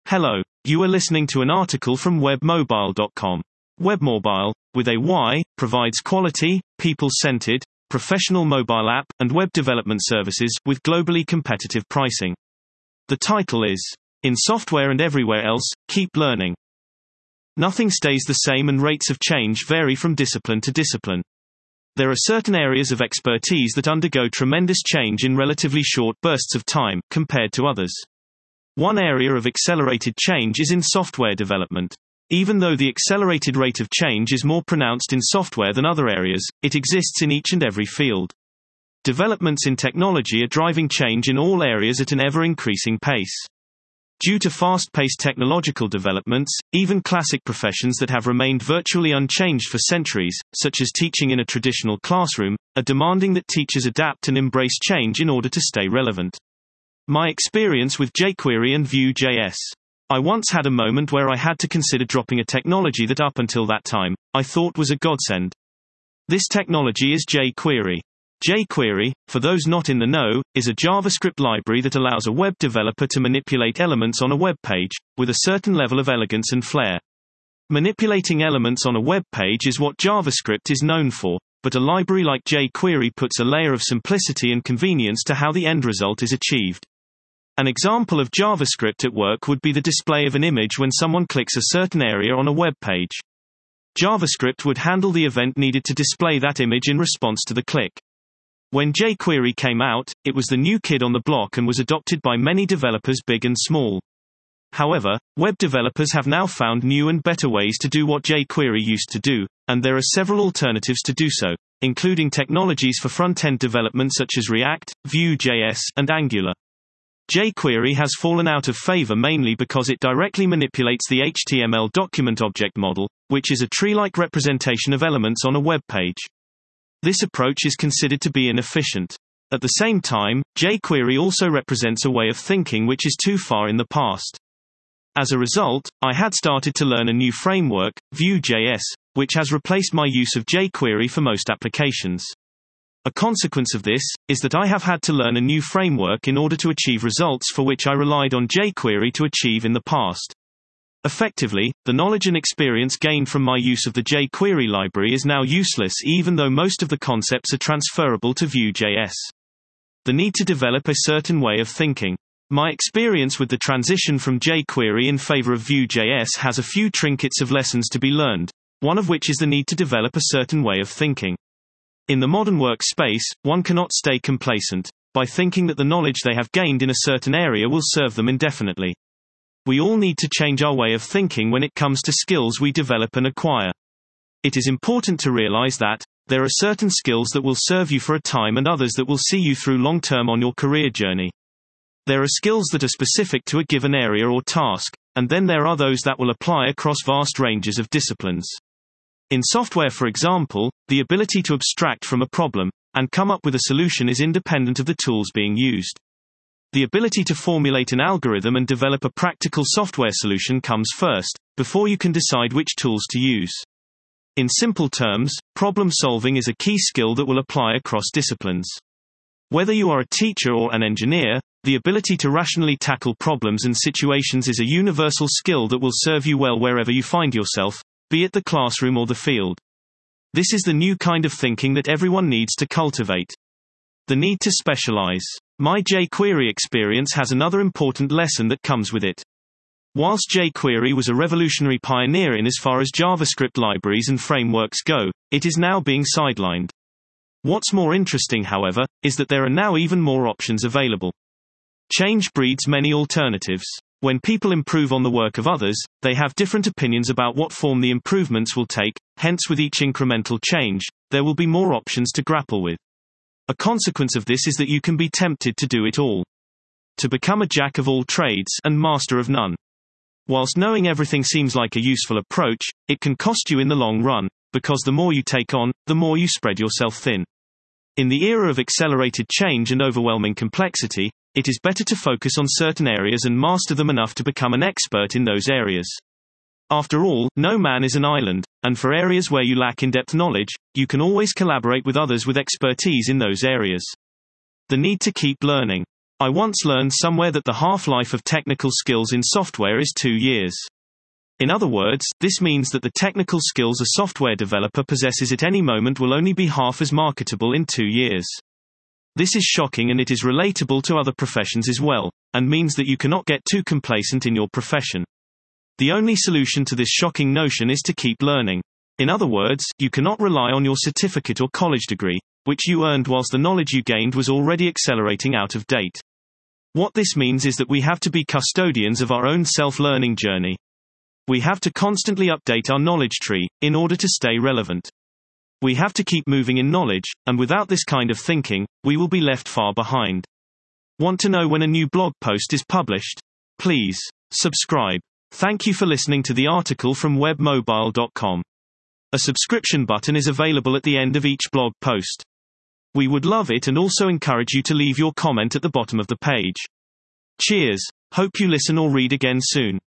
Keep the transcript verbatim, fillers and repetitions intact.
Hello, you are listening to an article from webmobile dot com. Webmobile, with a Y, provides quality, people-centered, professional mobile app and web development services with globally competitive pricing. The title is, In Software and Everywhere Else, Keep Learning. Nothing stays the same and rates of change vary from discipline to discipline. There are certain areas of expertise that undergo tremendous change in relatively short bursts of time, compared to others. One area of accelerated change is in software development. Even though the accelerated rate of change is more pronounced in software than other areas, it exists in each and every field. Developments in technology are driving change in all areas at an ever-increasing pace. Due to fast-paced technological developments, even classic professions that have remained virtually unchanged for centuries, such as teaching in a traditional classroom, are demanding that teachers adapt and embrace change in order to stay relevant. My experience with jQuery and Vue.js. I once had a moment where I had to consider dropping a technology that up until that time, I thought was a godsend. This technology is jQuery. jQuery, for those not in the know, is a JavaScript library that allows a web developer to manipulate elements on a web page, with a certain level of elegance and flair. Manipulating elements on a web page is what JavaScript is known for, but a library like jQuery puts a layer of simplicity and convenience to how the end result is achieved. An example of JavaScript at work would be the display of an image when someone clicks a certain area on a web page. JavaScript would handle the event needed to display that image in response to the click. When jQuery came out, it was the new kid on the block and was adopted by many developers big and small. However, web developers have now found new and better ways to do what jQuery used to do, and there are several alternatives to do so, including technologies for front-end development such as React, Vue.js, and Angular. jQuery has fallen out of favor mainly because it directly manipulates the H T M L document object model, which is a tree-like representation of elements on a web page. This approach is considered to be inefficient. At the same time, jQuery also represents a way of thinking which is too far in the past. As a result, I had started to learn a new framework, Vue.js, which has replaced my use of jQuery for most applications. A consequence of this is that I have had to learn a new framework in order to achieve results for which I relied on jQuery to achieve in the past. Effectively, the knowledge and experience gained from my use of the jQuery library is now useless even though most of the concepts are transferable to Vue.js. The need to develop a certain way of thinking. My experience with the transition from jQuery in favor of Vue.js has a few trinkets of lessons to be learned, one of which is the need to develop a certain way of thinking. In the modern workspace, one cannot stay complacent by thinking that the knowledge they have gained in a certain area will serve them indefinitely. We all need to change our way of thinking when it comes to skills we develop and acquire. It is important to realize that there are certain skills that will serve you for a time and others that will see you through long term on your career journey. There are skills that are specific to a given area or task, and then there are those that will apply across vast ranges of disciplines. In software, for example, the ability to abstract from a problem and come up with a solution is independent of the tools being used. The ability to formulate an algorithm and develop a practical software solution comes first, before you can decide which tools to use. In simple terms, problem solving is a key skill that will apply across disciplines. Whether you are a teacher or an engineer, the ability to rationally tackle problems and situations is a universal skill that will serve you well wherever you find yourself, be it the classroom or the field. This is the new kind of thinking that everyone needs to cultivate. The need to specialize. My jQuery experience has another important lesson that comes with it. Whilst jQuery was a revolutionary pioneer in as far as JavaScript libraries and frameworks go, it is now being sidelined. What's more interesting, however, is that there are now even more options available. Change breeds many alternatives. When people improve on the work of others, they have different opinions about what form the improvements will take, hence with each incremental change, there will be more options to grapple with. A consequence of this is that you can be tempted to do it all. To become a jack of all trades and master of none. Whilst knowing everything seems like a useful approach, it can cost you in the long run, because the more you take on, the more you spread yourself thin. In the era of accelerated change and overwhelming complexity, it is better to focus on certain areas and master them enough to become an expert in those areas. After all, no man is an island, and for areas where you lack in-depth knowledge, you can always collaborate with others with expertise in those areas. The need to keep learning. I once learned somewhere that the half-life of technical skills in software is two years. In other words, this means that the technical skills a software developer possesses at any moment will only be half as marketable in two years. This is shocking, and it is relatable to other professions as well, and means that you cannot get too complacent in your profession. The only solution to this shocking notion is to keep learning. In other words, you cannot rely on your certificate or college degree, which you earned whilst the knowledge you gained was already accelerating out of date. What this means is that we have to be custodians of our own self-learning journey. We have to constantly update our knowledge tree, in order to stay relevant. We have to keep moving in knowledge, and without this kind of thinking, we will be left far behind. Want to know when a new blog post is published? Please subscribe. Thank you for listening to the article from web mobile dot com. A subscription button is available at the end of each blog post. We would love it and also encourage you to leave your comment at the bottom of the page. Cheers. Hope you listen or read again soon.